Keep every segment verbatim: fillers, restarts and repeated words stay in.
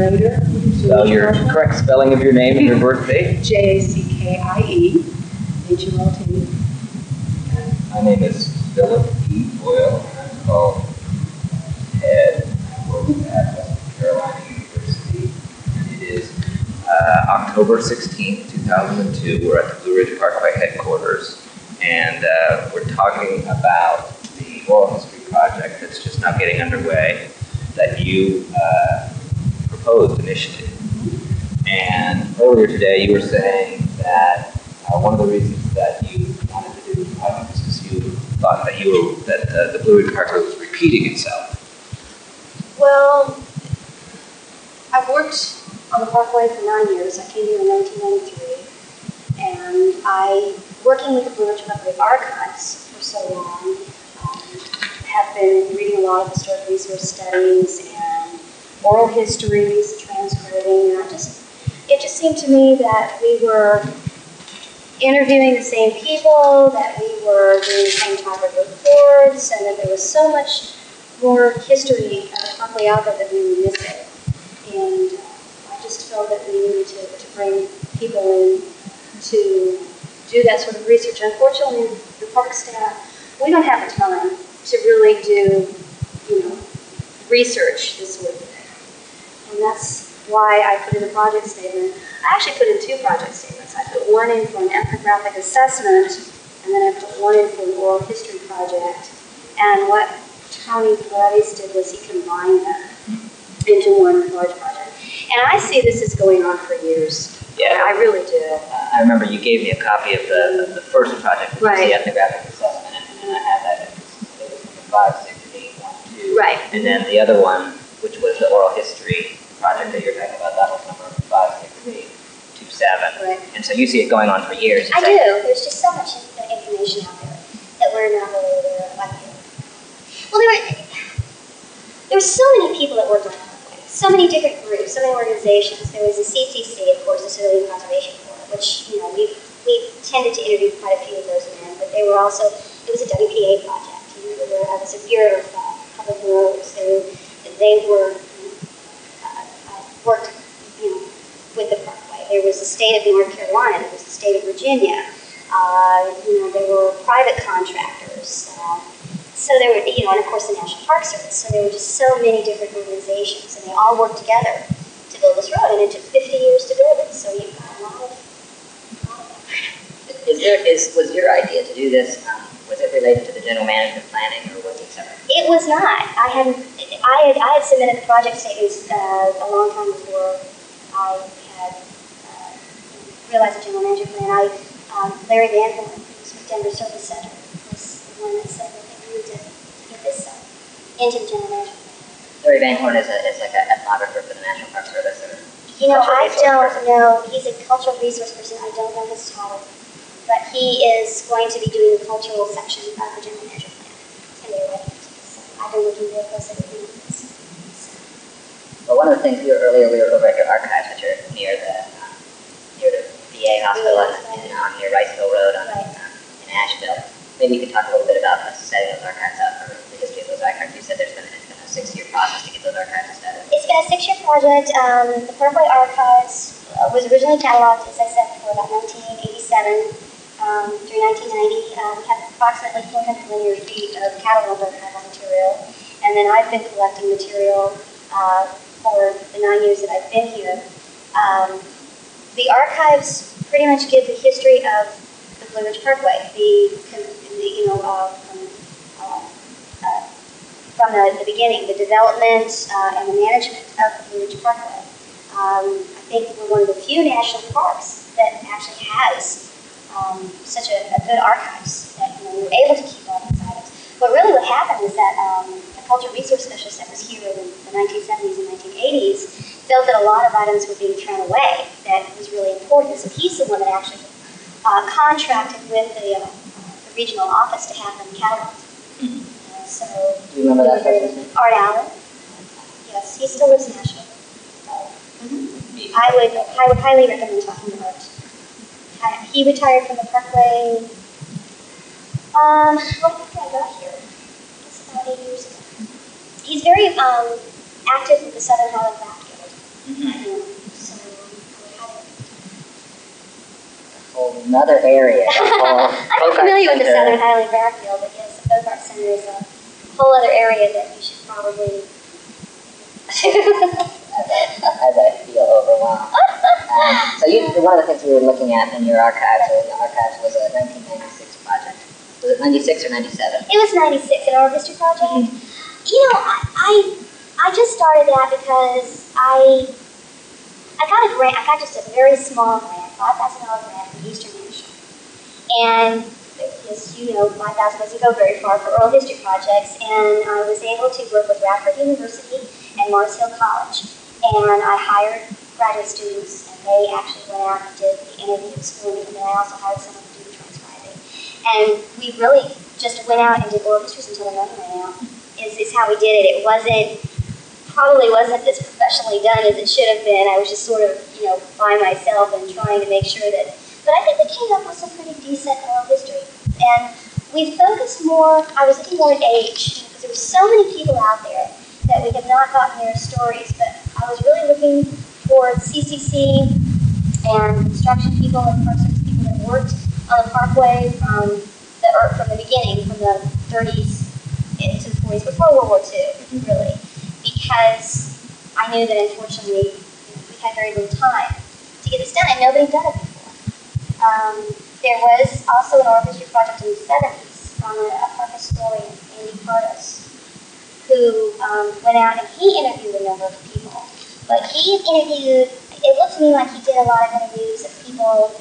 narrator. Spell your correct spelling of your name and your birth date. J A C K I E H U L T. My name is Philip E. Boyle, and I'm called Ted. I work at Western Carolina University, and it is uh, October sixteenth, two thousand two. We're at the Blue Ridge Parkway headquarters, and uh, we're talking about the oral history project that's just now getting underway that you uh, proposed initially. And earlier today, you were saying that uh, one of the reasons that you wanted to do the project is because you thought that you were, that uh, the Blue Ridge Parkway was repeating itself. Well, I've worked on the Parkway for nine years. I came here in nineteen ninety-three, and I, working with the Blue Ridge Parkway Archives for so long, um, have been reading a lot of historic resource studies and oral histories, transcribing, and I just, it just seemed to me that we were interviewing the same people, that we were doing the same type of reports, and that there was so much more history of the Parkway out there that we were missing. And uh, I just felt that we needed to, to bring people in to do that sort of research. Unfortunately, the park staff, we don't have the time to really do, you know, research this sort of thing. And that's why I put in a project statement. I actually put in two project statements. I put one in for an ethnographic assessment, and then I put one in for an oral history project. And what Tony Pilates did was he combined them into one large project. And I see this is going on for years. Yeah, I really do. Uh, I remember you gave me a copy of the, of the first project, which right. was the ethnographic assessment, and then I had that. It was, it was five, six, eight, one, two. Right. And then the other one, which was the oral history project that you're talking about, that was number five, six, eight, two, seven. Right. And so you see it going on for years. I do. There's just so much information out there that we're not really aware of. Like, well, there were there were so many people that worked on it. So many different groups, so many organizations. There was the C C C, of course, the Civilian Conservation Corps, which, you know, we've we've tended to interview quite a few of those men. But they were also, it was a W P A project. You know, there were, it was a Bureau of uh, Public Roads. They were, they were uh, uh, worked, you know, with the Parkway. There was the state of North Carolina. There was the state of Virginia. Uh, you know, there were private contractors. Uh, So there were, you know, and of course the National Park Service. So there were just so many different organizations, and they all worked together to build this road. And it took fifty years to build it. So you've got a lot of. Is there is was your idea to do this? Um, was it related to the general management planning, or was it separate? It was not. I had I had I had submitted the project statements uh, a long time before I had uh, realized the general management plan. I um, Larry Van Horn, who's with Denver Service Center, was the one that said that they needed to get this uh, into the general management plan. Larry Van Horn is, a, is like an ethnographer for the National Park Service, or you know, I don't person. know. He's a cultural resource person. I don't know his title, but he is going to be doing the cultural section of the general management plan. It's going to be ready. So I've been working real closely with him on this. So. Well, one of the things we were earlier, we were over at your archives, which are near the um, near the V A hospital Yeah, and, right. and on near Riceville Road on, Right. um, in Asheville. Maybe you could talk a little bit about us setting those archives up, or the history of those archives. You said there's been, it's been a six-year process to get those archives started. It's been a six-year project. Um, the Parkway Archives uh, was originally cataloged, as I said, for about nineteen eighty-seven um, through nineteen ninety. Uh, we have approximately four hundred linear feet of cataloged archival material, and then I've been collecting material uh, for the nine years that I've been here. Um, the archives pretty much give the history of the Blue Ridge Parkway, the, the you know, uh, from, uh, uh, from the, the beginning, the development uh, and the management of the Blue Ridge Parkway. Um, I think we're one of the few national parks that actually has um, such a, a good archives that, you know, we were able to keep all these items. But really what happened is that um, the cultural resource specialist that was here in the nineteen seventies and nineteen eighties felt that a lot of items were being thrown away that was really important. So he's the one that actually uh, contracted with the, uh, the regional office to have them cataloged. Mm-hmm. uh, so, Do you remember that person's name? Art Allen. Yes, he still lives in Nashville. Mm-hmm. I would I would highly recommend talking to Art. Uh, he retired from the Parkway. Um, when did I got here? It's about eight years ago. He's very um, active with the Southern Highland Craft Guild. Mm-hmm. You know, so I would A whole another area. A whole I'm folk art familiar with the center. Southern Highland Backfield, but yes, the Folk Art Center is a whole other area that you should probably. As I, as I feel overwhelmed. Um, so you, one of the things we were looking at in your archives, or in the archives, was a nineteen ninety-six project. Was it ninety-six or ninety-seven? It was ninety-six, an oral history project. You know, I, I I just started that because I I got a grant. I got just a very small grant, five thousand dollar grant from Eastern National, and as you know, five thousand doesn't go very far for oral history projects. And I was able to work with Radford University and Mars Hill College, and I hired graduate students, and they actually went out and did the interviews for me, and then I also hired someone to do the transcribing. And we really just went out and did oral histories until the money ran out, is, is how we did it. It wasn't, probably wasn't as professionally done as it should have been. I was just sort of, you know, by myself and trying to make sure that, but I think we came up with some pretty decent oral history. And we focused more, I was looking more at age, because there were so many people out there that we had not gotten their stories, but I was really looking for C C C and construction people and Park Service people that worked on the parkway from the or from the beginning, from the thirties into the forties, before World War Two, really, because I knew that unfortunately we had very little time to get this done, and nobody had done it before. Um, there was also an oral history project in the seventies from a, a park historian, Andy Pardos, who um, went out and he interviewed a number of people. But he interviewed, it looked to me like he did a lot of interviews of people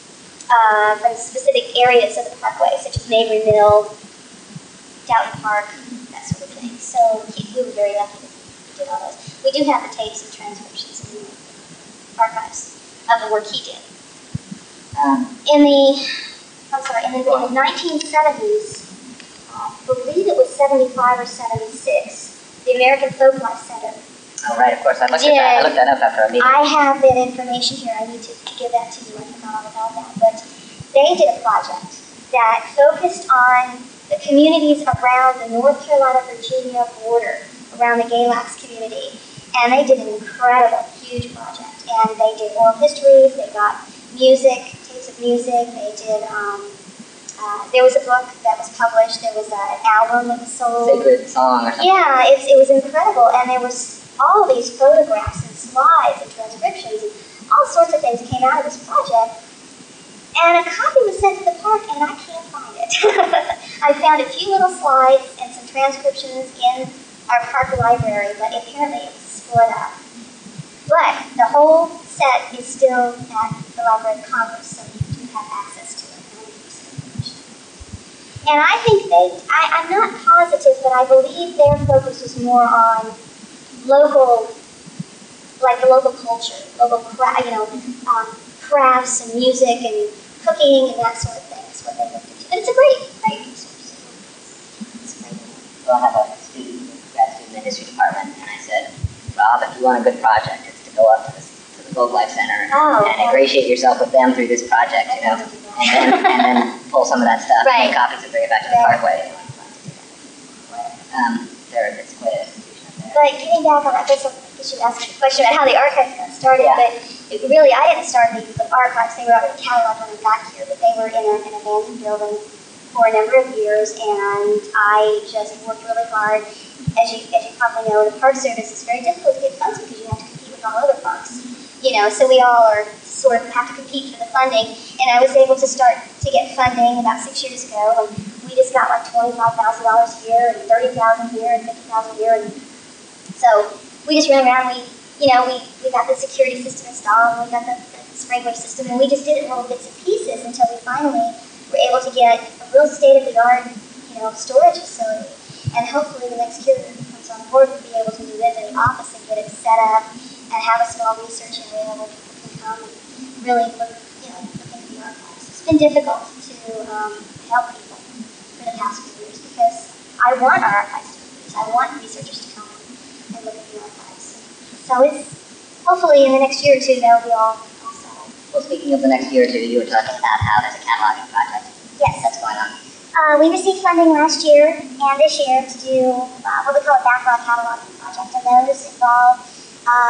uh, from specific areas of the parkway, such as Mabry Mill, Downton Park, that sort of thing. So he, we were very lucky that he did all those. We do have the tapes and transcriptions in the archives of the work he did. Um, in the, I'm sorry, in the, in the nineteen seventies, I believe it was seventy-five or seventy-six, the American Folklife Center. Oh, right, of course. I looked, at that. I looked that up after our meeting. I have that information here. I need to, to give that to you. I forgot all about that. But they did a project that focused on the communities around the North Carolina-Virginia border, around the Galax community. And they did an incredible, huge project. And they did oral histories. They got music, tapes of music. They did... Um, Uh, there was a book that was published. There was a, an album that was sold. Sacred Song or something. Yeah, it, it was incredible. And there was all these photographs and slides and transcriptions and all sorts of things came out of this project. And a copy was sent to the park, and I can't find it. I found a few little slides and some transcriptions in our park library, but apparently it was split up. But the whole set is still at the Library of Congress, so you do have access to it. And I think they, I, I'm not positive, but I believe their focus was more on local, like the local culture, local cra you know, um, crafts and music and cooking and that sort of thing is what they looked into. And it's a great, great resource. It's great. Well, I have a student, grad student in the history department, and I said, Rob, if you want a good project, it's to go up to, this, to the Folklife Center Oh, and okay. ingratiate yourself with them through this project, you know, and then, and then pull some of that stuff, Right. make copies and bring it back to the Right. parkway. Um, there, it's quite an institution up there. But getting back on, I guess I should ask a question about how the archives got started. Yeah. But it really, I didn't start the, the archives. They were already cataloged when I got here, but they were in a, an abandoned building for a number of years, and I just worked really hard. As you, as you probably know, the Park Service is very difficult to get funds because you have to compete with all other parks. You know, so we all are sort of have to compete for the funding. And I was able to start to get funding about six years ago, and we just got like twenty-five thousand dollars here, and thirty thousand dollars here, and fifty thousand dollars here. And so we just ran around. We, you know, we, we got the security system installed, and we got the, the sprinkler system, and we just did it in little bits and pieces until we finally were able to get a real state-of-the-art, you know, storage facility. And hopefully the next year that comes on board, we'll be able to move into the office and get it set up and have a small research area where people can come and really look, you know, look into the archives. It's been difficult to um, help people for the past few years because I want our archives to be used. I want researchers to come and look at the archives. So it's hopefully in the next year or two that'll be all, all settled. Well, speaking of the next year or two, you were talking about how there's a cataloging project. Yes. That's going on. Uh, we received funding last year and this year to do uh, what we call a backlog cataloging project, and those involve um,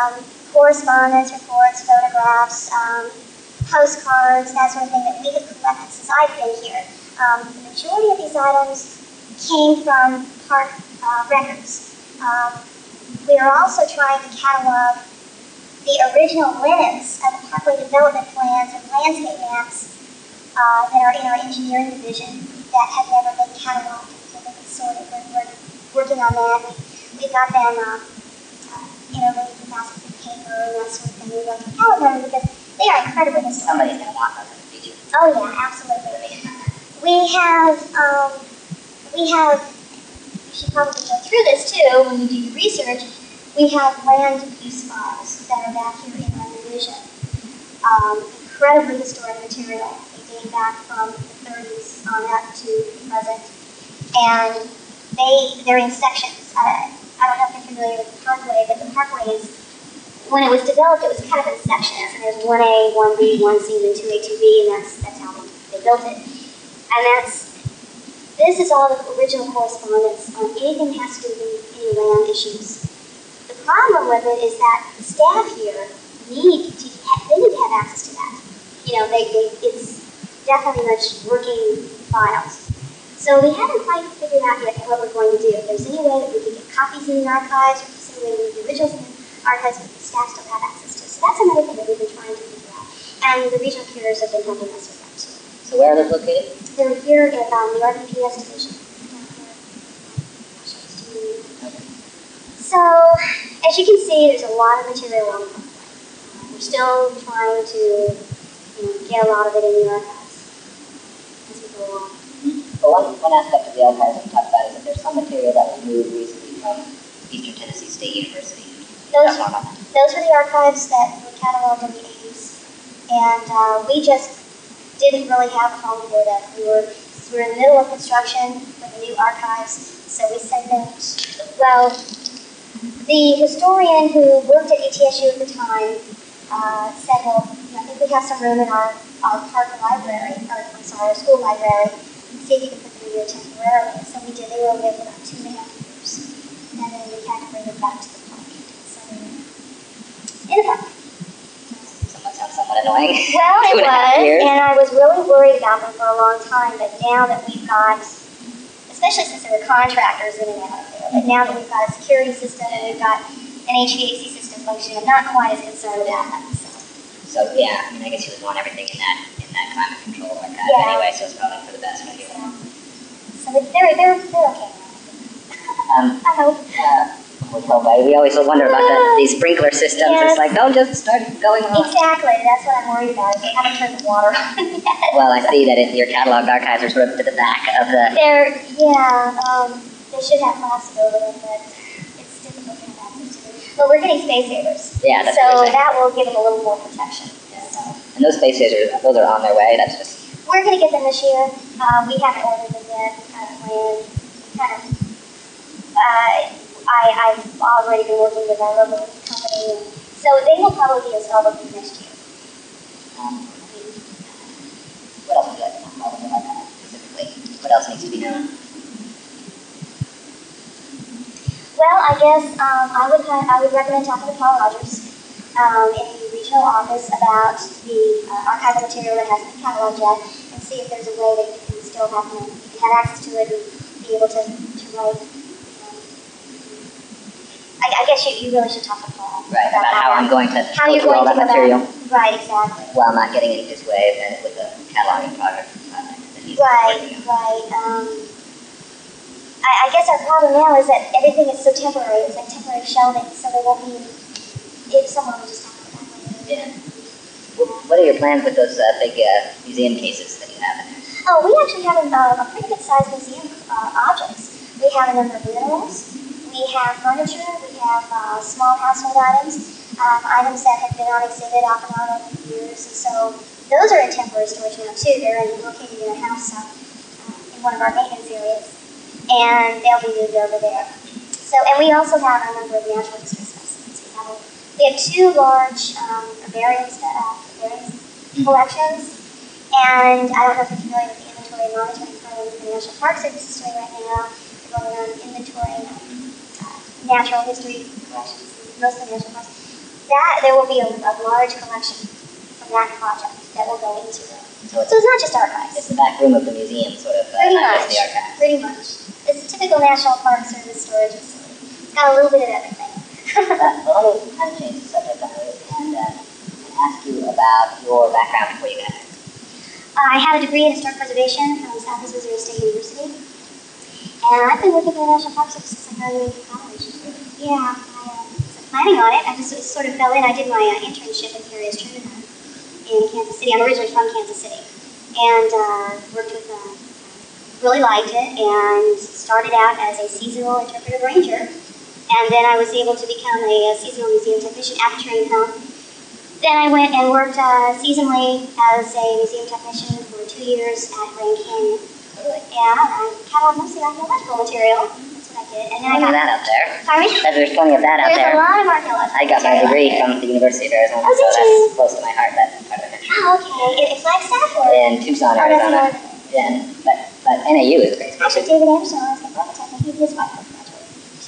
correspondence, reports, photographs, um, postcards, that sort of thing that we have collected since I've been here. Um, the majority of these items came from park uh, records. Um, we are also trying to catalog the original minutes of the parkway development plans and landscape maps uh, that are in our engineering division that have never been cataloged and been sorted. We're, we're working on that. We, we've got them uh, uh, interlinked with baskets of paper and that sort of thing. We're going to catalog them because they are incredibly historic. Somebody's going to want those in the future. Oh yeah, absolutely. We have, um, we have, you should probably go through this too when you do your research. We have land use files that are back here in our division. Um, incredibly historic material. They date back from the thirties on up to the present. And they, they're in sections. Uh, I don't know if you're familiar with the Parkway, but the Parkway is, when it was developed, it was kind of in sections. And there's one A, one B, one C, and two A, two B, and that's, that's how they, they built it. And that's, this is all the original correspondence on anything that has to do with any land issues. The problem with it is that the staff here need to have, they need to have access to that. You know, they, they it's definitely much working files. So we haven't quite figured out yet what we're going to do. If there's any way that we could get copies in the archives, or if there's any way that the originals in the archives that the staff still have access to. So that's another thing that we've been trying to figure out. And the regional curators have been helping us with that too. So where are those located? They're here in um, the R P P S division. So, as you can see, there's a lot of material on the parkway. Uh, we're still trying to you know, get a lot of it in the archives as we go along. Well, one, one aspect of the archives that we talked about is that there's some material that was moved recently from Eastern Tennessee State University. Those, Talk more about that. those were the archives that were cataloged in the eighties. And uh, we just didn't really have a home for them. We were, we were in the middle of construction with the new archives, so we sent them, well, the historian who worked at E T S U at the time uh, said, well, you know, I think we have some room in our, our park library, or I'm sorry, our school library. See if you can put them in here temporarily. So we did. They were over there for about two and a half years. And then we had to bring them back to the park. So we were in the park. Somewhat sounds somewhat annoying. Well, it Two and a half was, years. and I was really worried about them for a long time, but now that we've got, especially since there were contractors in and out of there, but now that we've got a security system and we've got an H V A C system functioning, I'm not quite as concerned about that. So, So yeah, I mean, I guess you would want everything in that in that climate control archive Yeah. anyway, so it's probably for the best for you. so they're, they're, they're okay. Um, I hope. uh, we told by, we always wonder about the, these sprinkler systems. Yes. It's like, don't just start going on. Exactly, that's what I'm worried about. Is they haven't turned the water on yet. Well, I see that it, your catalog archives are sort of to the back of the. They're, yeah, um, they should have plastic over them, but it's difficult to have access to them. But we're getting space savers. Yeah, that's So what you're saying. that will give them a little more protection. So And those space savers, those are on their way. That's just. we're going to get them this year. Uh, we haven't ordered them yet. Kind of planned. Kind of. Uh, I, I've already been working with our local company, and so they will probably be installed within next year. Um, what else would you like to know about that specifically? What else needs to be known? Well, I guess um, I would I would recommend talking to Paul Rogers um, in the regional office about the uh, archival material that hasn't been cataloged yet, and see if there's a way that you can still have you can have access to it and be able to, to write. Um, I, I guess you, you really should talk to Paul Right, about how I'm going to how go you're through all going that to go material about- Right, exactly. while not getting in his way with, with the cataloging project uh, that he's Right, working on. right. Um, I, I guess our problem now is that everything is so temporary. It's like temporary shelving, so there won't be. If someone will just talk about that later. Yeah. What are your plans with those uh, big uh, museum cases that you have in there? Oh, we actually have a, uh, a pretty good sized museum uh, objects. We have a number of minerals. We have furniture. We have uh, small household items, um, items that have been on exhibit off and on over the years. And so those are in temporary storage now too. They're in, located in a house uh, in one of our maintenance areas, and they'll be moved over there. So, and we also have a number of natural history specimens. We have, a, we have two large um, herbarium, uh, herbarium collections, and I don't know if you're familiar with the inventory and monitoring program that the National Park Service is doing right now. They're going on inventorying um, uh, natural history collections, mostly national parks. that there will be a, a large collection from that project that will go into it. So it's, So it's not just archives. it's the back room of the museum, sort of, uh, Pretty not much. just the archives. Pretty much. It's a typical National Park Service storage facility. It's got a little bit of everything. Uh, well, let me kind of change the subject on it and, uh, and ask you about your background before you got here. I have a degree in historic preservation from Southeast Missouri State University. And I've been working for the National Park Service since I graduated from college. Yeah, I uh, was planning on it. I just it sort of fell in. I did my uh, internship with Harriet's Trinidad in Kansas City. I'm originally from Kansas City. And uh, worked with, uh, really liked it, and started out as a seasonal interpretive ranger. And then I was able to become a, a seasonal museum technician after training home. Then I went and worked uh, seasonally as a museum technician for two years at Grand Canyon. Yeah, I cataloged mostly archaeological material. That's what I did. And then Plenty I of got, that out there. sorry? There's plenty of that out There's there. a lot of archaeological I got my material. degree from the University of Arizona, Oh, so did that's you? close to my heart, that part of it. Oh, okay. In Flagstaff or? In Tucson, Oh, that's Arizona. northern. Yeah, but, but N A U is a great space. Actually, David Anderson, I was going to architect, and his wife graduated.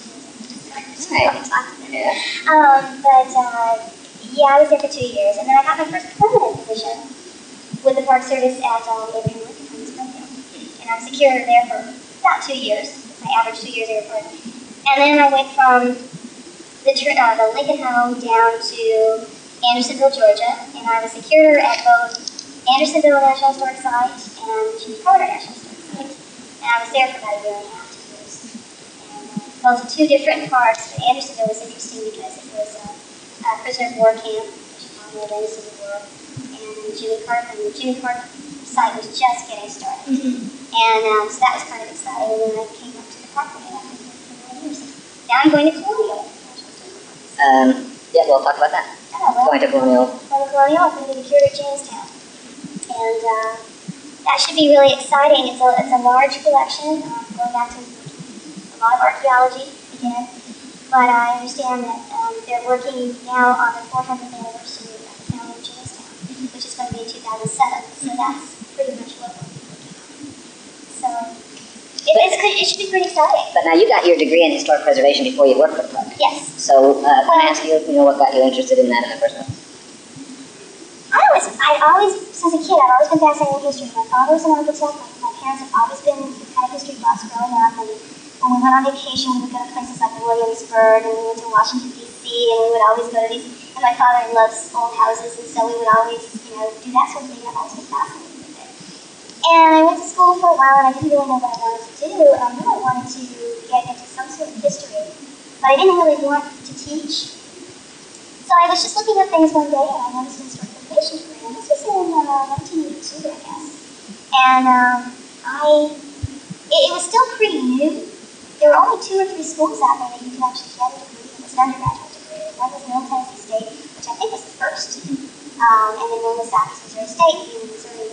Right. Yeah. Um, but, uh, yeah, I was there for two years, and then I got my first permanent position with the Park Service at um, Abraham Lincoln Home in Springfield. And I was secure there for about two years. I averaged two years there for it. And then I went from the, uh, the Lincoln Home down to Andersonville, Georgia, and I was secure at both Andersonville National Historic Site and Jimmy Carter National Historic Site. And I was there for about a year and a half, two years. And uh, both two different parks, but Andersonville was interesting because it was a, a prisoner of war camp, which is probably the Civil War, and Jimmy Carter, and the Jimmy Carter site was just getting started. Mm-hmm. And um, so that was kind of exciting, and then I came up to the Parkway after four years. Now I'm going to Colonial. Um, yeah, we'll talk about that. Oh, well, Going to Colonial. Going to Colonial, I'm going to be the curator at Jamestown. And uh, that should be really exciting. It's a, it's a large collection, um, going back to a lot of archaeology again. But I understand that um, they're working now on the four hundredth anniversary of the founding of Jamestown, which is going to be in two thousand seven. So that's pretty much what we're working on. So it, it's, it should be pretty exciting. But now you got your degree in historic preservation before you worked for the park. Yes. So uh, can I ask you, you know, what got you interested in that in the first place? I always, I always, since a kid, I've always been fascinated with history. My father was an architect. My, my parents have always been kind of history buffs growing up. And when we went on vacation, we would go to places like Williamsburg, and we went to Washington, D C, and we would always go to these. And my father loves old houses, and so we would always, you know, do that sort of thing. I've always been fascinated with it. And I went to school for a while, and I didn't really know what I wanted to do. And I knew I wanted to get into some sort of history, but I didn't really want to teach. So I was just looking at things one day, and I noticed an historic preservation program. This was in uh, nineteen eighty-two, I guess. And um, I, it, it was still pretty new. There were only two or three schools out there that you could actually get a degree. It was an undergraduate degree. One was Middle Tennessee State, which I think was the first. Um, and then one was Southeast Missouri State, in Missouri.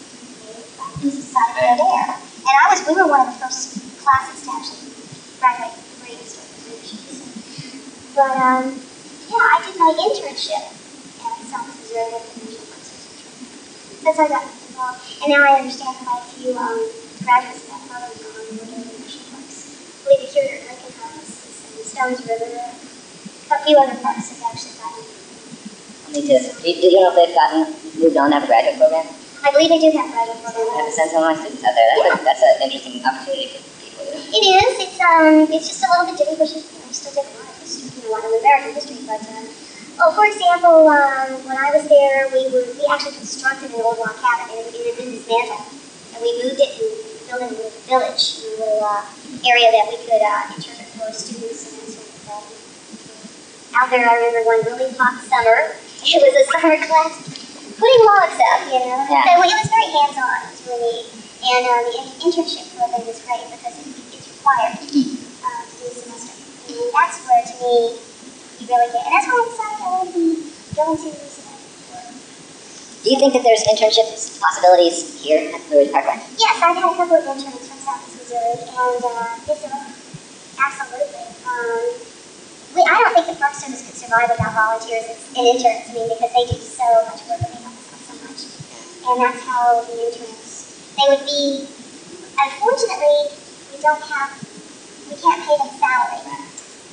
We decided to go there. And I was, we were one of the first classes to actually graduate with a degree in historic preservation. But, um, yeah, I did my internship at Southeast Missouri with the National Park Service. That's how I got involved. And now I understand quite a few um, graduates that followed me on working in the national parks. I believe the curator at Lincoln House and Stones River. A few other parks have actually gotten. Me too. Do you, do you know if they've gotten moved on to have a graduate program? I believe they do have graduate I have programs. to send some of my students out there. That's, yeah. a, that's an interesting opportunity for people. You know? It is. It's um. It's just a little bit different, but you know, still take a lot of history, you know, a lot of American history. But um, oh, for example, um, when I was there, we were we actually constructed an old log cabin, and it had been dismantled, and we moved it and built it into a village, a little uh, area that we could uh, interpret for students and that sort of thing. Out there, I remember one really hot summer. It was a summer class putting logs up, you know. Yeah. So it was very hands-on. It was really neat. And uh, the in- internship program was great because it, it's required uh, to do a semester. And that's where, to me, you really get. And that's why I decided I wanted to be going to this work. Do you think that there's internship possibilities here at Blue Ridge Parkway? Yes, I've had a couple of interns from Southeast Missouri, and uh, yes, there are. Absolutely. Um, we, I don't think the Park Service could survive without volunteers and interns. I mean, because they do so much work and they help us out so much. And that's how the interns, they would be, unfortunately, we don't have, we can't pay them salary. But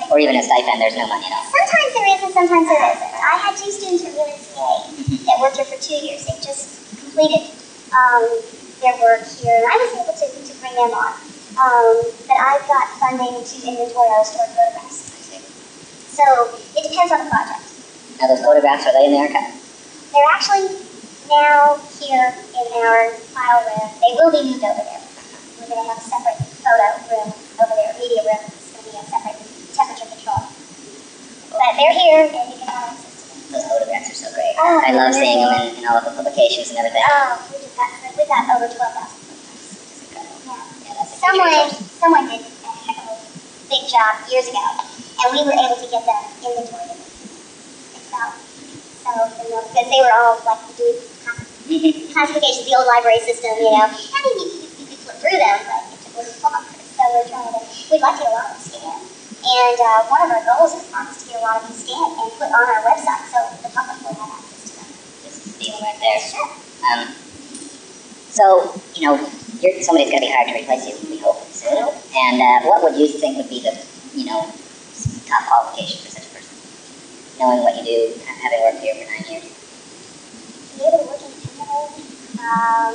Or even a stipend, there's no money at all. Sometimes there is and sometimes there isn't. I had two students from U N C A that worked here for two years. They just completed um, their work here, and I was able to, to bring them on. Um, but I've got funding to inventory our stored photographs. So it depends on the project. Now those photographs, are they in the archive? They're actually now here in our file room. They will be moved over there. We're going to have a separate photo room over there, media room. It's going to be a separate temperature control. But they're here, and you can have access to them. Those photographs are so great. Oh, I love seeing them really? in, in all of the publications and everything. Oh, we just got, we got over twelve thousand photographs. It's incredible. Yeah. Yeah, that's a huge Someone, resource. someone did a heck of a big job years ago, and we were able to get them inventoried in Excel. So, you know, because they were all like doing classifications, the old library system, you know. I mean, you, you, you could flip through them, but it was bonkers. So we're trying to, we'd like to get a lot of them scanned. And uh, one of our goals is for us to get a lot of them scanned and put on our website so the public will have access to them. This is the deal right there. Sure. Um, so, you know, you're, somebody's going to be hired to replace you, we hope, soon. And uh, what would you think would be the, you know, top qualification for such a person? Knowing what you do, having worked here for nine years. Be able to work independently. Um,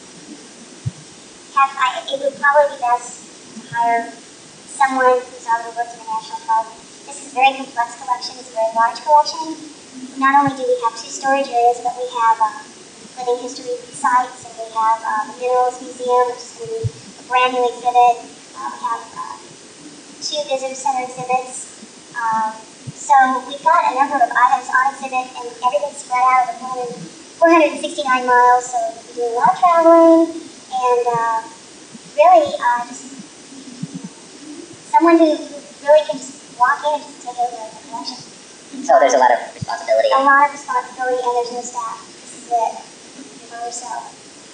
have, I, it would probably be best to hire someone who's already worked in the National Park. This is a very complex collection. It's a very large collection. Not only do we have two storage areas, but we have um, living history sites, and we have uh, the Minerals Museum, which is going to be a brand new exhibit. Uh, we have uh, two visitor center exhibits. Um, so we've got a number of items on exhibit, and everything's spread out over four hundred sixty-nine miles, so we're doing a lot of traveling, and uh, really uh, just someone who, who really can just walk in and just take over the collection. So there's a lot of responsibility. A lot of responsibility, and there's no staff. This is it. You're by yourself.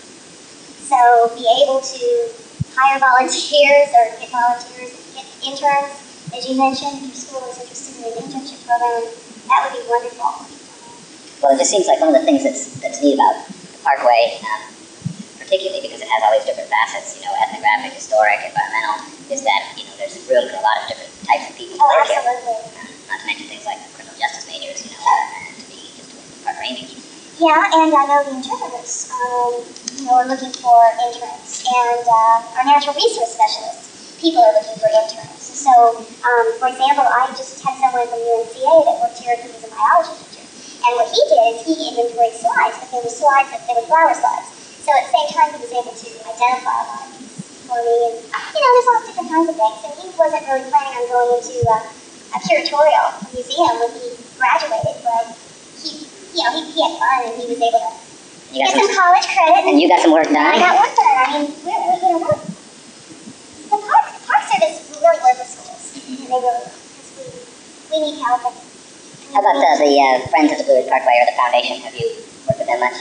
So be able to hire volunteers or get volunteers, get interns, as you mentioned, if your school is interested in an internship program, that would be wonderful. Well, it just seems like one of the things that's that's neat about the Parkway, um, particularly because it has all these different facets, you know, ethnographic, historic, environmental, is that, you know, there's room for a lot of different types of people to Oh, work here. absolutely. Um, not to mention things like criminal justice majors, you know, and to be just park rangers. Yeah, and I know the interpreters, um, you know, are looking for interns, and uh, our natural resource specialists, people are looking for interns. So, um, for example, I just had someone from U N C A that worked here who was a biology teacher, and what he did is he inventoried slides, but they were slides that they were flower slides. So at the same time, he was able to identify a lot of these for me, and you know, there's all different kinds of things. And he wasn't really planning on going into a, a curatorial museum when he graduated, but he, you know, he, he had fun and he was able to You get got some some, college credit. and you got some work I done. got work done. I mean, we're, we're you know, we're, the park, the park service really works with schools. And they really because we, we need help. And, How about uh, the uh, Friends of the Blue Ridge Parkway or the Foundation? Have you worked with them much?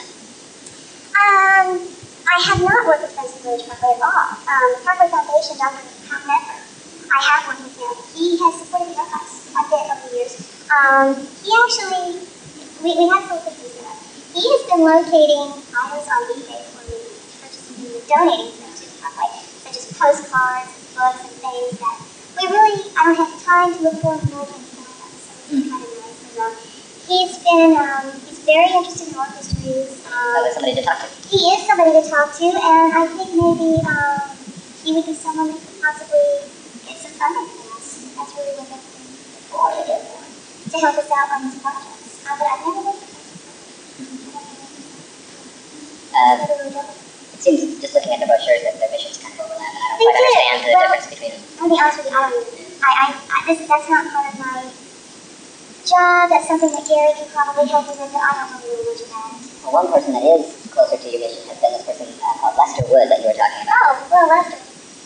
Um, I have not worked with Friends of the Blue Ridge Parkway at all. Um, the Parkway Foundation, Doctor Pat Medler, I have worked with him. He has supported the archives quite a bit over the years. Um, he actually, we, we have some things together. He has been locating items on eBay for me, purchasing and donating them to the Parkway, such as postcards, books, and things that we really, I don't have time to look for and look and sell them, so it's kind of nice. And, um, he's been, um, he's very interested in art histories. So Um, there's somebody to talk to. he is somebody to talk to, and I think maybe um, he would be someone that could possibly get some funding from us. That's really what that's been for, to help us out on these projects. Uh, but I've never worked with him. Uh, Never really dealt with him. it seems, just looking at the brochures, that their missions kind of overlap, and I don't They quite do. understand the Well, difference between them. I'll be honest with you, I don't even, I, I, I this, that's not part of my job. That's something that Gary can probably help me with, but I don't really know much about it. Well, one person that is closer to your mission has been this person uh, called Lester Wood that you were talking about. Oh, well, Lester.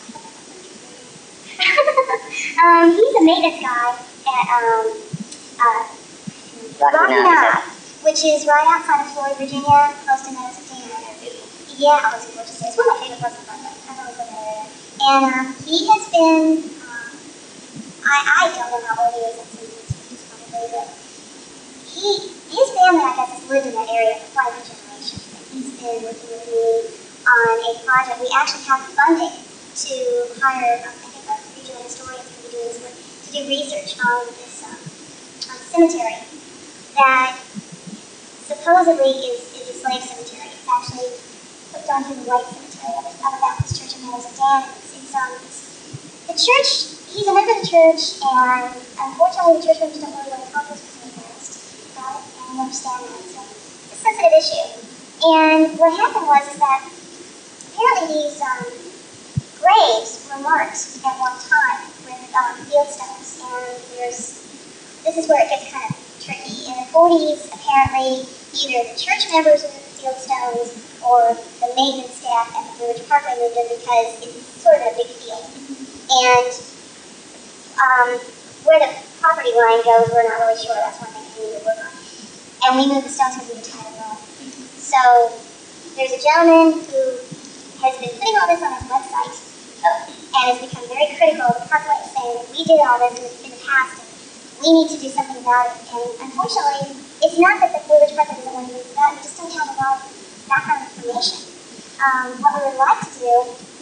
um, he's a maintenance guy at um, uh, Rocky Rocky Mount, you Mount, which is right outside of Floyd, Virginia, close to Medicine. Yeah, it was gorgeous. It's one of my favorite parts of Florida. I love that area. And um, he has been, um, I, I don't know how old he is, it's in his fifties probably, but he, his family, I guess, has lived in that area for quite a generation. And he's been working with me on a project. We actually have funding to hire, um, I think, a regional historian to be doing this work, to do research on this um, on cemetery that supposedly is, is a slave cemetery. It's actually hooked onto the white cemetery of the Baptist Church of Meadows and Dan. It's, it's, um, it's, the church, he's a member of the church, and unfortunately the church members don't really want to talk to us about it, about it, and we understand that. So it's a sensitive issue. And what happened was is that apparently these um, graves were marked at one time with um, field stones, and there's, this is where it gets kind of tricky. In the forties, apparently, either the church members moved the field stones or the maintenance staff at the Blue Ridge Parkway moved them because it's sort of a big field. And um, where the property line goes, we're not really sure. That's one thing we need to work on. And we moved the stones because we were tired of them. So there's a gentleman who has been putting all this on his website and has become very critical of the parkway, saying that we did all this in the, in the past and we need to do something about it. And unfortunately, it's not that the Blue Ridge Parkway doesn't want to do that, we just don't have a lot of background information. Um, what we would like to do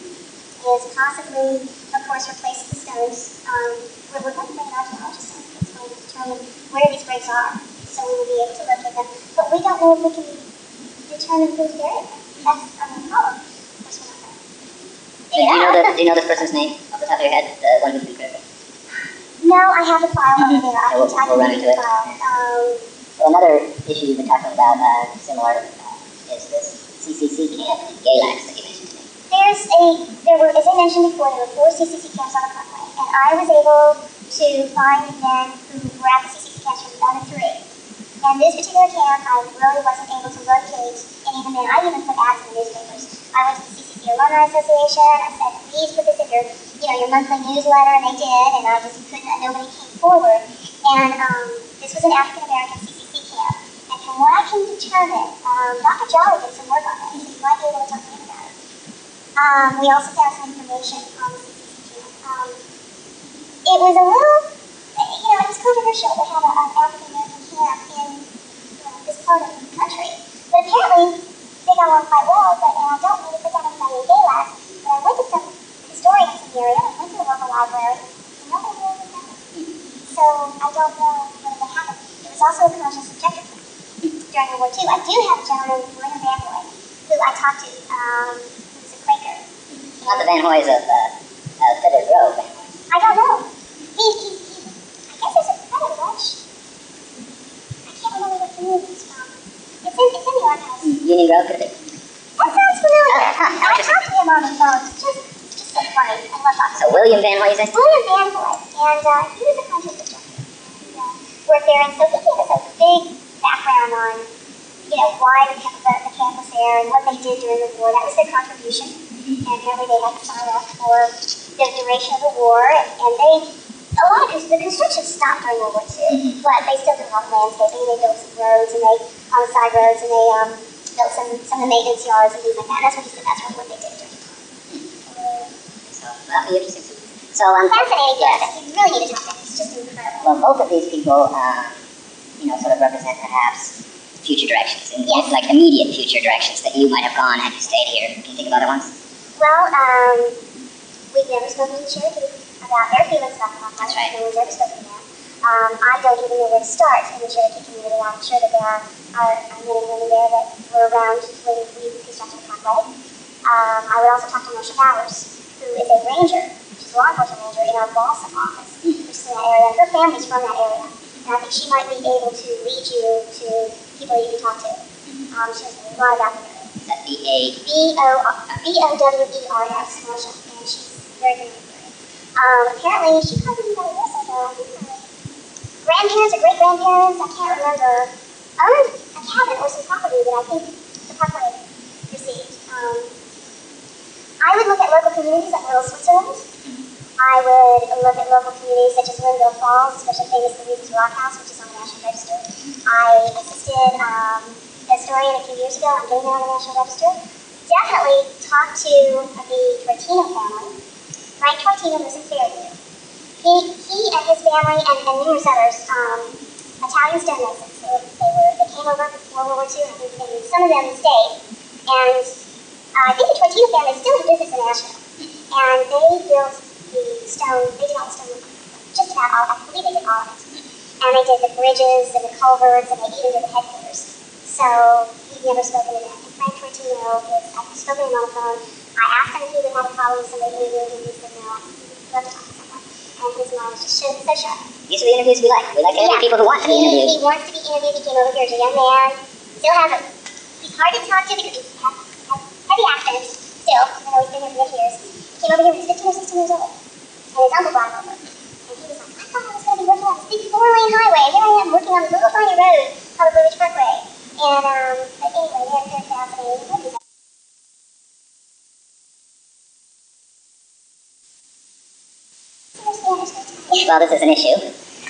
is possibly, of course, replace the stones. Um, we're, we're going to bring an archaeologist in that's going to determine where these graves are, so we will be able to locate them. But we don't know if we can determine who's buried them. That's I mean, problem. Of course, we're not going to. Do you know the, do you know this person's name off the top of your head? The one who's been critical? No, I have the file over there. I we'll, can, I we'll run can into read it. the file. Um, Well, another issue you've been talking about, uh, similar, uh, is this C C C camp in Galax that you mentioned to me. There's a, there were, as I mentioned before, there were four C C C camps on the parkway, and I was able to find men who were at the C C C camps from the other three. And this particular camp, I really wasn't able to locate any of the men. I even put ads in the newspapers. I went to the C C C Alumni Association. I said, please put this in your, you know, your monthly newsletter, and they did. And I just couldn't. Nobody came forward. And um, this was an African American C C C camp. And from what I can determine, um, Doctor Jolly did some work on it. He said you might be able to talk to him about it. Um, we also found some information on the C C C camp. Um, it was a little, you know, it was controversial to have a, an African American camp in, you know, this part of the country. But apparently, they got along quite well. But and I don't mean to put down anybody in Galax, but I went to some historians in the area. I went to the local library, and nobody knew anything about it. So I don't know what happened. It was also a commercial subjective during World War Two. I do have a gentleman, William Van Hoy, who I talked to, um, who's a Quaker. Not the Van Hoys of, uh, uh, Fiddler Grove Van Hoys. I don't know. He, he, he, I guess there's a kind of Dutch. I can't remember what community he's from. It's in, it's in the archives. Union Grove, could it be? That sounds familiar. Uh, huh, I talked to him on the phone. It's just, just so funny. I love talking to So him. William Van Hoy, you say? William Van Hoy, and uh, he was a conscious objector. He uh, worked there, and so he gave us a big background on, you know, why the, the, the camp was there and what they did during the war. That was their contribution, and apparently they had to sign up for the duration of the war, and they, a lot of the construction stopped during World War Two, but they still did a lot of landscaping. They built some roads, and they, on the side roads, and they um, built some, some of the maintenance yards and things like that. And that's what he said, that's what, what they did during the time. So, that'll be interesting. So, um, Fascinating, yes. yes. You really need to talk to him. It's just incredible. Well, both of these people, um, you know, sort of represent perhaps future directions, and Yes. like immediate future directions that you might have gone had you stayed here. Can you think of other ones? Well, um, we've never spoken to Cherokee about their feelings about the Hawkeye. That's right. No one's ever spoken to them. Um, I don't even know where to start in the Cherokee community. I'm sure that there are, are, are men and women there that were around when we constructed the Parkway. Um, I would also talk to Marcia Bowers, who is a ranger. She's a law enforcement ranger in our Balsam office, which is in that area. Her family's from that area. And I think she might be able to lead you to people you can talk to. Um, she knows a lot about the area. Is that B A? B O B O W E R S, Marcia, and she's very good at the area. Um, apparently, she probably about this, like a, uh, grandparents or great-grandparents, I can't remember, owned a cabin or some property that I think the Parkway received. Um, I would look at local communities like Little Switzerland. I would look at local communities such as Linville Falls, especially famous Louise's Rock House, which is on the National Register. I assisted um, a historian a few years ago on getting that on the National Register. Definitely talk to the Tortino family. Frank Tortino lives in Fairview. He, he and his family and, and numerous others, um, Italian stonemasons. They, they were they came over before World War Two, and, and some of them stayed. And uh, I think the Tortino family is still in business in Nashville, and they built the stone. They did all the stone work. just about all, I believe they did all of it. And they did the bridges and the culverts, and they even did the headquarters. So we've never spoken to them. And Frank Tortino is, I've spoken to him on the phone. I asked him if he would have a problem with somebody interviewing him. He said no, he'd love to talk to someone. And his mind was just so, so sharp. These are the interviews we like. We like to interview Yeah. people who want to be he, interviewed. He wants to be interviewed. He came over here as a young man. Still has a, he's hard to talk to because he has, has heavy accent still, even though he's been here for many years. He came over here when he was fifteen or sixteen years old. And his uncle brought him over. And he was like, I thought I was going to be working on this big four-lane highway. And here I am working on this little tiny road called the Blue Ridge Parkway. And, um, but anyway, they're, they're fascinating. Well, this is an issue.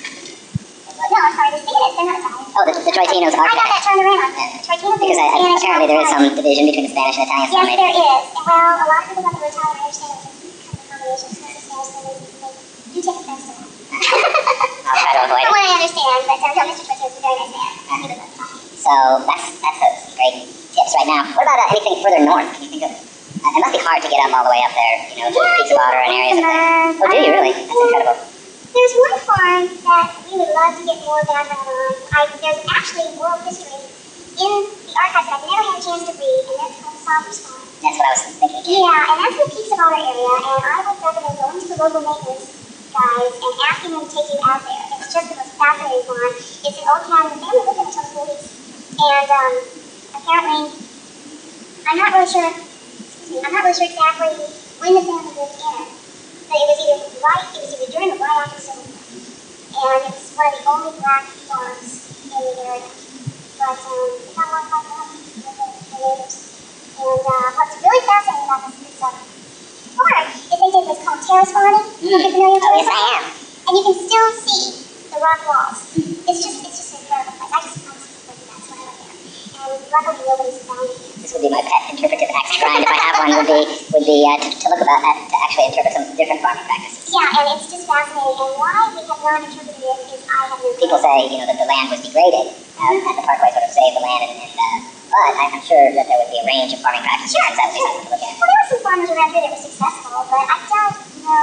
No, I'm sorry, the Spanish, they're not Italian. Oh, the, the Troitinos are. I got that turned around. Troitinos Because I, I, Spanish, apparently there is some Italian. division between the Spanish and Italian. Yes, maybe. there is. Well, a lot of people thought they were Italian. I understand it was kind of a combination. Spanish, Spanish, Spanish. You take offense to that. I'll try to avoid From it. what I understand, but um, Mister Troitinos is a very nice man. He was nice talking. So that's that's a, some great tips right now. What about uh, anything further north? Can you think of? Uh, it must be hard to get up all the way up there, you know, to Pizza Water and areas. Up there. Oh, do you really? That's incredible. There's one farm that we would love to get more background on. I, there's actually world history in the archives that I've never had a chance to read, and that's called Saunders Farm. That's what I was thinking. Yeah, and that's in the Peaks of Honor area, and I would recommend going to the local maintenance guys and asking them to take you out there. It's just the most fascinating farm. It's an old cabin. The family lived there until the forties. And um, apparently, I'm not really sure, excuse me, I'm not really sure exactly when the family moved in. But it was either right, it was either during or right after the Civil War. And it was one of the only black farms in the area. But um, it got along quite well with the, the neighbors. And uh, what's really fascinating about this, this uh, farm is they did what's called terrace farming. Mm. You're familiar with Oh, terrace yes, I farming? am. And you can still see the rock walls. It's just, it's just an incredible place. I just, I just love that. That's why I love there. And luckily nobody's found it. This would be my pet interpretive axe grind if I have one. Would be would be uh, to, to look about that to actually interpret some different farming practices. Yeah, and it's just fascinating. And why we have not interpreted it is I have no People say you know that the land was degraded, um, and the Parkway sort of saved the land, and, and uh, but I'm sure that there would be a range of farming practices. Sure, That would be sure. something to look at. Well, there were some farmers around here that were successful, but I don't know.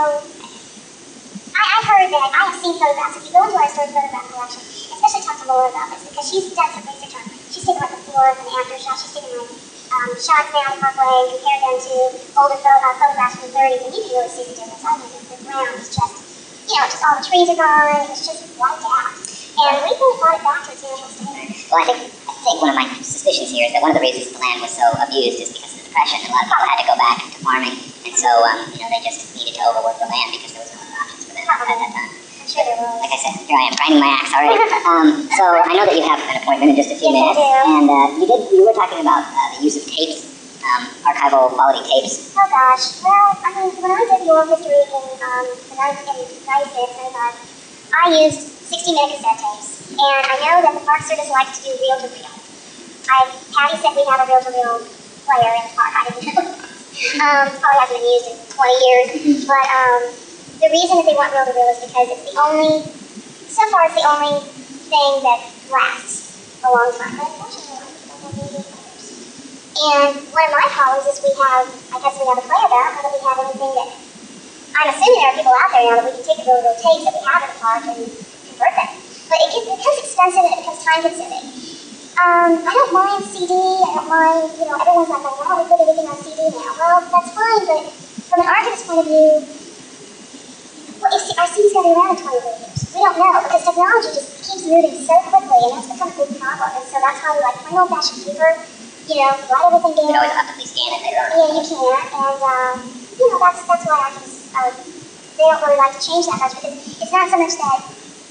I, I've heard that, I have seen photographs. If you go into our historic photograph collection, especially talk to Laura about this, because she's done some research on it. She's taken like before and after shots. She's taken like um, shots now on the Parkway and compared them to older pho- uh, photographs from the thirties, and you can really see the difference. I mean, the, the ground is just, you know, just all the trees are gone. It's just wiped out. And we've really brought it back to its natural state. Well, I think I think one of my suspicions here is that one of the reasons the land was so abused is because of the Depression. A lot of people had to go back to farming, and so um, you know they just needed to overwork the land because there was no other options for them at that time. I'm sure there will. Like I said, here I am grinding my axe already. Um, so I know that you have an appointment in just a few Yes, I minutes, do. and uh, you did you were talking about uh, the use of tapes, um, archival quality tapes. Oh gosh, well, I mean, when I did the oral history in um, the ninety-six, ninety-five, I used sixty minute cassette tapes. And I know that the Park Service likes to do reel to reel. I, Patty said we have a reel to reel player in the park. I didn't know. um, probably hasn't been used in twenty years. But um, the reason that they want reel to reel is because it's the only, so far it's the only thing that lasts a long time. But unfortunately, a lot of people don't have reel players. And one of my problems is we have, I guess we have a player there, but we have anything that, I'm assuming there are people out there now that we can take the reel to reel tapes that we have in the park and convert them. But it gets, it becomes expensive and it becomes time consuming. Um, I don't mind C D, I don't mind, you know, everyone's like, why don't we put everything on C D now? Well, that's fine, but from an archivist's point of view, well, if our C D's going to be around in twenty years. We don't know, because technology just keeps moving so quickly, and that's become a big problem. And so that's why we like plain old-fashioned paper, you know, write everything You can down. always optically scan it later on. Yeah, you can, and, um, you know, that's, that's why archivists, uh, they don't really like to change that much, because it's not so much that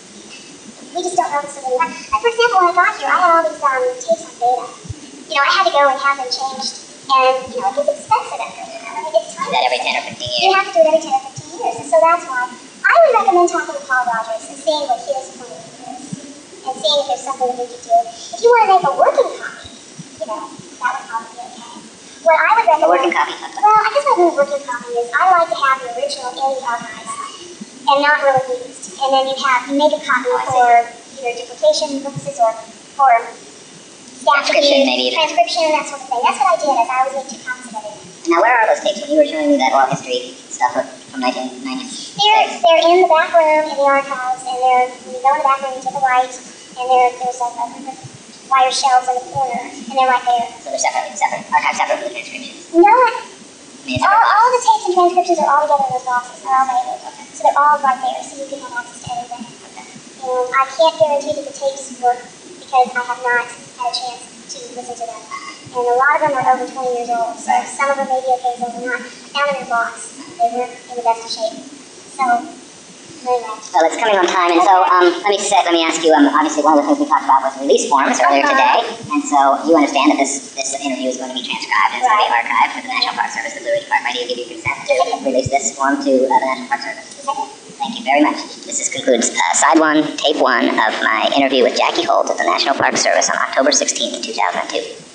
we just don't know this really well. Like, for example, when I got here, I had all these um, tapes on beta. You know, I had to go and have them changed, and, you know, it gets expensive after that. I mean, it's time. Do that every ten or fifteen You years. have to do it every ten or fifteen years, and so that's why I would recommend talking to Paul Rogers and seeing what his point of view is, and seeing if there's something that we could do. If you want to make a working copy, you know, that would probably be okay. What I would recommend... A working copy? Well, I guess what I mean working copy is I like to have the original in the archives and not really used. And then you have, you make a copy Oh, I see. for either duplication purposes or for staff to Transcription, use, maybe even. transcription, that sort of thing. That's what I did, is I always made two copies of everything. Now, where are those tapes? When you were showing me that oral history stuff, from nineteen ninety-six. They're, they're in the back room in the archives, and they're, when you go in the back room, you take a right, and there, there's a, a group of wire shelves in the corner, and they're right there. So they're separate, separate, archived separate from the transcriptions. No, I mean, all, separate. all of the tapes and transcriptions are all together in those boxes. They're all labeled. Okay. So they're all right there, so you can have access to everything. Okay. And I can't guarantee that the tapes work because I have not had a chance to listen to them. And a lot of them are over twenty years old, so some of them may be okay, some of them not. I found them in a box. They weren't in the best of shape. So, anyway. Well, it's coming on time, and so um, let me say, let me ask you. Um, obviously, one of the things we talked about was release forms earlier Uh-huh. today, and so you understand that this this interview is going to be transcribed and it's going to be archived for the National Park Service, the Blue Ridge Department. Do you give your consent to release this form to uh, the National Park Service? Thank you very much. This is, concludes uh, side one, tape one of my interview with Jackie Holt at the National Park Service on October sixteenth, two thousand two.